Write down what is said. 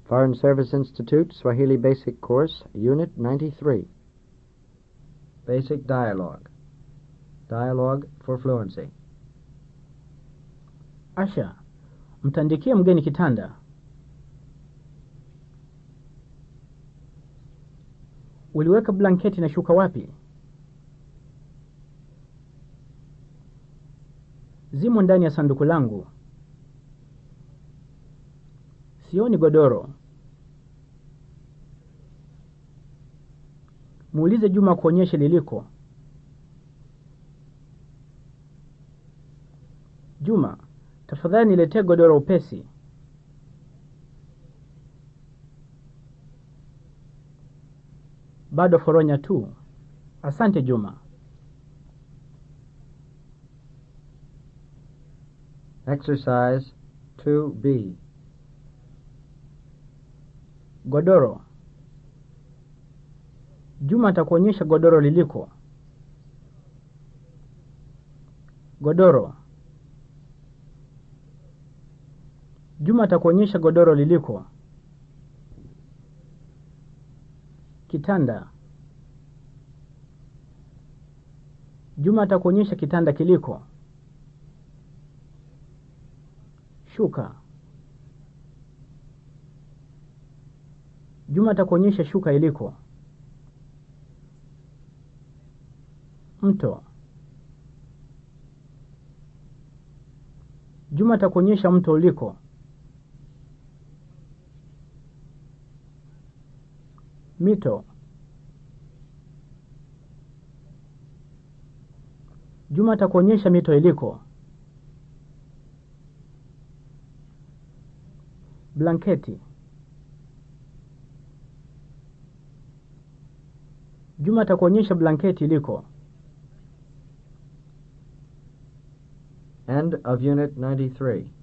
Foreign Service Institute, Swahili Basic Course, Unit 93. Basic Dialogue. Dialogue for Fluency. Asha, mtandikie mgeni kitanda. Uliweka blanketi na shuka wapi? Zimo ndani ya sanduku langu. Sioni godoro. Muulize Juma kuonyeshe liliko. Juma, tafadhali niletee godoro upesi. Bado foronya tu. Asante Juma. Exercise 2B. Godoro. Juma atakuonyesha godoro liliko. Godoro. Juma atakuonyesha godoro liliko. Kitanda. Juma atakuonyesha kitanda kiliko. Shuka. Juma atakuonyesha shuka iliko. Mto. Juma atakuonyesha mto uliko. Mito. Juma atakuonyesha mito iliko. Blanketi. Juma atakuonyesha blanketi iliko. End of Unit 93.